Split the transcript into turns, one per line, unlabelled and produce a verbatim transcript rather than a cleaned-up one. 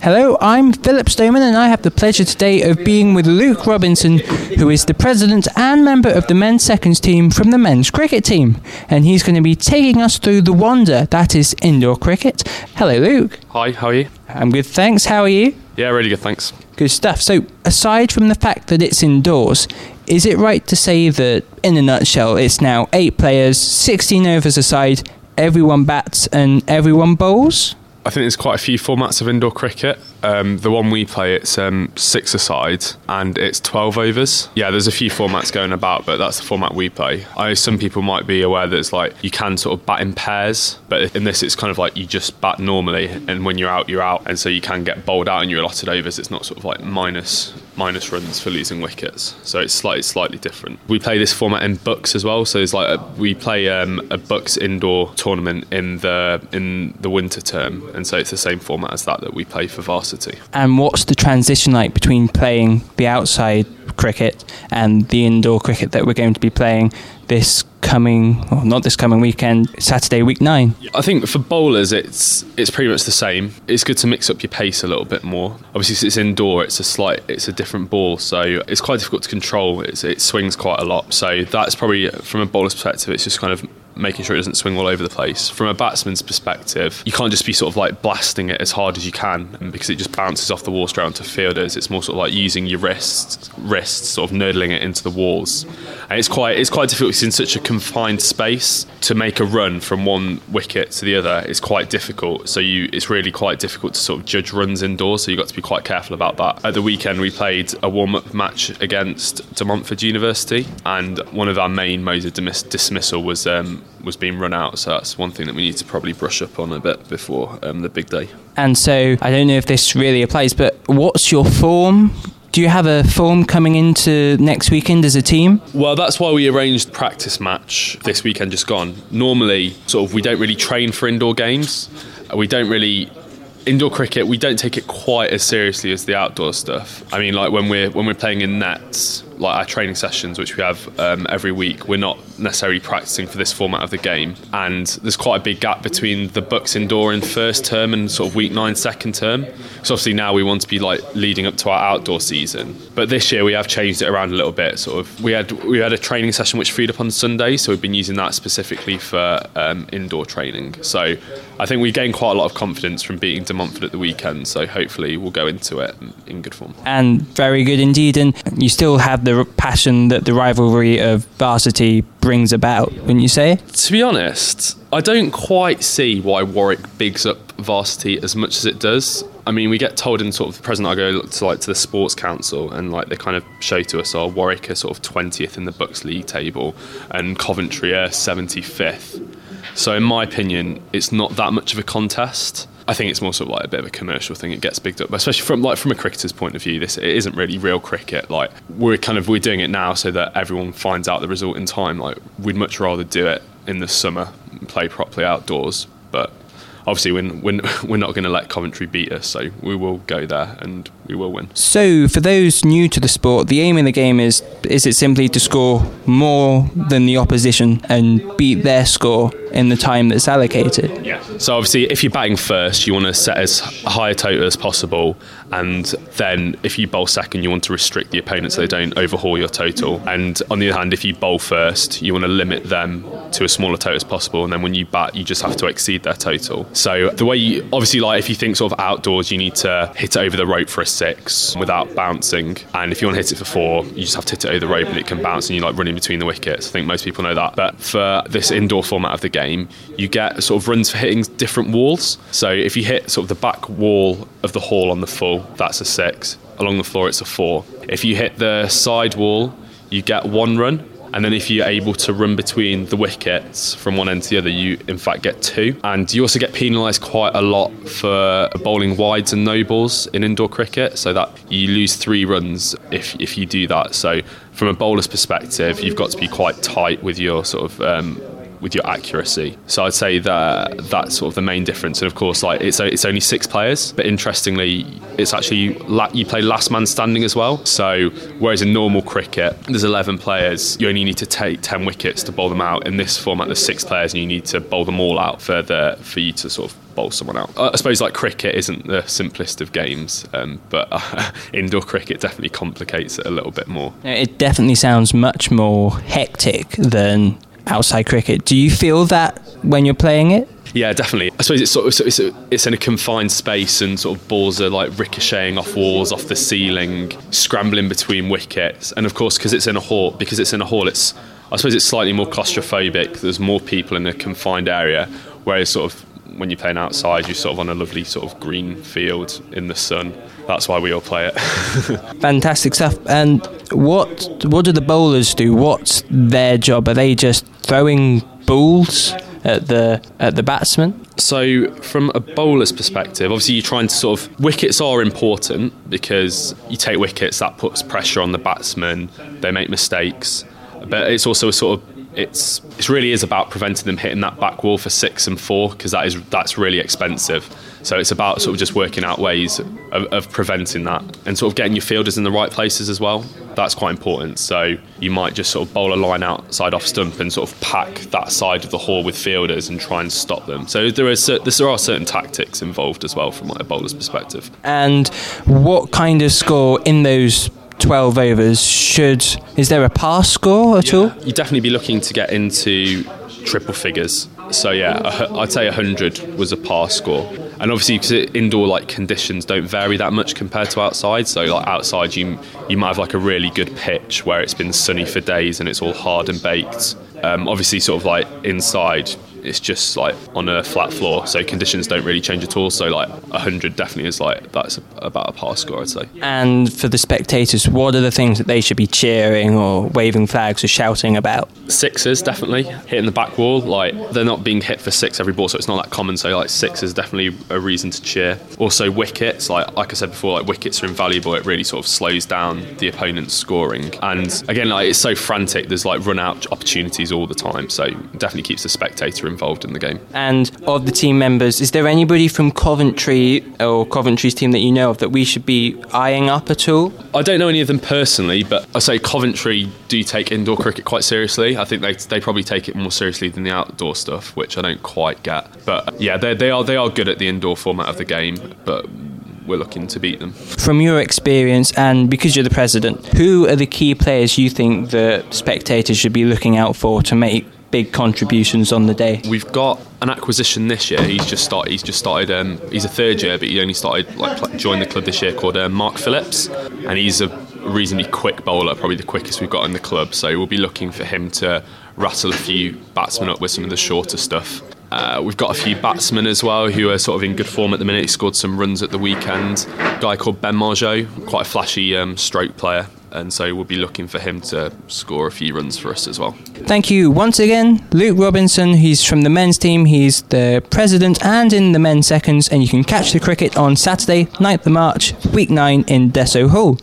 Hello, I'm Philip Stoneman and I have the pleasure today of being with Luke Robinson, who is the president and member of the men's seconds team from the men's cricket team. And he's going to be taking us through the wonder that is indoor cricket. Hello, Luke.
Hi, how are you?
I'm good, thanks. How are you?
Yeah, really good, thanks.
Good stuff. So, aside from the fact that it's indoors, is it right to say that, in a nutshell, it's now eight players, sixteen overs a side, everyone bats and everyone bowls?
I think there's quite a few formats of indoor cricket. Um, the one we play, it's um, six a side and it's twelve overs. Yeah, there's a few formats going about, but that's the format we play. I know some people might be aware that it's like you can sort of bat in pairs, but in this it's kind of like you just bat normally, and when you're out, you're out, and so you can get bowled out in your allotted overs. It's not sort of like minus minus runs for losing wickets, so it's slightly slightly different. We play this format in Bucks as well, so it's like a, we play um, a Bucks indoor tournament in the in the winter term, and so it's the same format as that that we play for varsity.
And what's the transition like between playing the outside cricket and the indoor cricket that we're going to be playing this coming, well, not this coming weekend, Saturday, week nine?
I think for bowlers, it's it's pretty much the same. It's good to mix up your pace a little bit more. Obviously, since it's indoor, it's a slight, it's a different ball, so it's quite difficult to control. It's, it swings quite a lot, so that's probably, from a bowler's perspective, it's just kind of making sure it doesn't swing all over the place. From a batsman's perspective, you can't just be sort of like blasting it as hard as you can, because it just bounces off the wall straight onto fielders. It's more sort of like using your wrists, wrists, sort of nurdling it into the walls, and it's quite it's quite difficult. It's in such a confined space to make a run from one wicket to the other. It's quite difficult. So you, it's really quite difficult to sort of judge runs indoors. So you've got to be quite careful about that. At the weekend, we played a warm-up match against De Montfort University, and one of our main modes of dismiss- dismissal was. Um, was being run out, so that's one thing that we need to probably brush up on a bit before um, the big day.
And so I don't know if this really applies, but what's your form? Do you have a form coming into next weekend as a team?
Well, that's why we arranged practice match this weekend just gone. Normally, sort of, we don't really train for indoor games. We don't really indoor cricket, we don't take it quite as seriously as the outdoor stuff. I mean, like when we're when we're playing in nets, like our training sessions, which we have um, every week, we're not necessarily practicing for this format of the game. And there's quite a big gap between the Bucks indoor in first term and sort of week nine second term. So obviously now we want to be like leading up to our outdoor season. But this year we have changed it around a little bit. Sort of, we had we had a training session which freed up on Sunday, so we've been using that specifically for um, indoor training. So I think we gained quite a lot of confidence from beating De Montfort at the weekend. So hopefully we'll go into it in good form.
And very good indeed. And you still have the passion that the rivalry of varsity brings about, wouldn't you say?
To be honest, I don't quite see why Warwick bigs up varsity as much as it does. I mean, we get told in sort of the present I go to like to the Sports Council, and like they kind of show to us, oh, Warwick are sort of twentieth in the Bucks League table and Coventry are seventy-fifth. So in my opinion, it's not that much of a contest. I think it's more sort of like a bit of a commercial thing. It gets bigged up, especially from like from a cricketer's point of view. This it isn't really real cricket. Like we're kind of we're doing it now so that everyone finds out the result in time. Like we'd much rather do it in the summer and play properly outdoors. But obviously, we're, we're, we're not going to let Coventry beat us, so we will go there and we will win.
So, for those new to the sport, the aim of the game is, is it simply to score more than the opposition and beat their score in the time that's allocated?
Yeah. So obviously, if you're batting first, you want to set as high a total as possible, and then if you bowl second, you want to restrict the opponent so they don't overhaul your total. And on the other hand, if you bowl first, you want to limit them to a smaller total as possible, and then when you bat, you just have to exceed their total. So the way you, obviously, like if you think sort of outdoors, you need to hit it over the rope for a six without bouncing, and if you want to hit it for four, you just have to hit it over the rope and it can bounce and you like running between the wickets. I think most people know that. But for this indoor format of the game, you get sort of runs for hitting different walls. So if you hit sort of the back wall of the hall on the full, that's a six. Along the floor, it's a four. If you hit the side wall, you get one run. And then if you're able to run between the wickets from one end to the other, you in fact get two. And you also get penalised quite a lot for bowling wides and no balls in indoor cricket, so that you lose three runs if if you do that. So from a bowler's perspective, you've got to be quite tight with your sort of um, with your accuracy. So I'd say that that's sort of the main difference. And of course, like it's it's only six players, but interestingly, it's actually you play last man standing as well. So whereas in normal cricket, there's eleven players, you only need to take ten wickets to bowl them out. In this format, there's six players, and you need to bowl them all out for the for you to sort of bowl someone out. I suppose like cricket isn't the simplest of games, um, but uh, indoor cricket definitely complicates it a little bit more.
It definitely sounds much more hectic than outside cricket. Do you feel that when you're playing it?
Yeah, definitely. I suppose it's sort of it's, a, it's in a confined space, and sort of balls are like ricocheting off walls, off the ceiling, scrambling between wickets. And of course, because it's in a hall, because it's in a hall, it's I suppose it's slightly more claustrophobic. There's more people in a confined area, whereas sort of when you're playing outside, you're sort of on a lovely sort of green field in the sun. That's why we all play it.
Fantastic stuff. And what what do the bowlers do? What's their job? Are they just throwing balls at the at the batsman?
So from a bowler's perspective, obviously you're trying to sort of... Wickets are important because you take wickets, that puts pressure on the batsman, they make mistakes. But it's also a sort of... It's it really is about preventing them hitting that back wall for six and four, because that is that's really expensive. So it's about sort of just working out ways of, of preventing that, and sort of getting your fielders in the right places as well. That's quite important. So you might just sort of bowl a line outside off stump and sort of pack that side of the hall with fielders and try and stop them. So there is there are certain tactics involved as well from like a bowler's perspective.
And what kind of score in those twelve overs should... Is there a pass score at
yeah.
all?
You'd definitely be looking to get into triple figures. So yeah, I'd say one hundred was a pass score. And obviously, because indoor like conditions don't vary that much compared to outside. So like outside, you you might have like a really good pitch where it's been sunny for days and it's all hard and baked. Um, obviously, sort of like inside, it's just like on a flat floor, so conditions don't really change at all. So like one hundred definitely is like that's about a pass score, I'd say.
And for the spectators, what are the things that they should be cheering or waving flags or shouting about?
Sixes, definitely. Hitting the back wall, like they're not being hit for six every ball, so it's not that common. So like six is definitely a reason to cheer. Also wickets, like like I said before, like wickets are invaluable. It really sort of slows down the opponent's scoring. And again, like it's so frantic, there's like run out opportunities all the time. So definitely keeps the spectator involved in the game.
And of the team members, is there anybody from Coventry or Coventry's team that you know of that we should be eyeing up at all?
I don't know any of them personally, but I say Coventry do take indoor cricket quite seriously. I think they they probably take it more seriously than the outdoor stuff, which I don't quite get. But yeah, they they are they are good at the indoor format of the game, but we're looking to beat them. From
your experience, and because you're the president, who are the key players you think the spectators should be looking out for to make big contributions on the day?
We've got an acquisition this year. He's just started. He's just started. Um, he's a third year, but he only started like joined the club this year. Called uh, Mark Phillips, and he's a reasonably quick bowler, probably the quickest we've got in the club. So we'll be looking for him to rattle a few batsmen up with some of the shorter stuff. Uh, we've got a few batsmen as well who are sort of in good form at the minute. He scored some runs at the weekend. A guy called Ben Margeau, quite a flashy um, stroke player. And so we'll be looking for him to score a few runs for us as well.
Thank you once again, Luke Robinson. He's from the men's team. He's the president and in the men's seconds. And you can catch the cricket on Saturday, ninth of March, week nine in Desso Hall.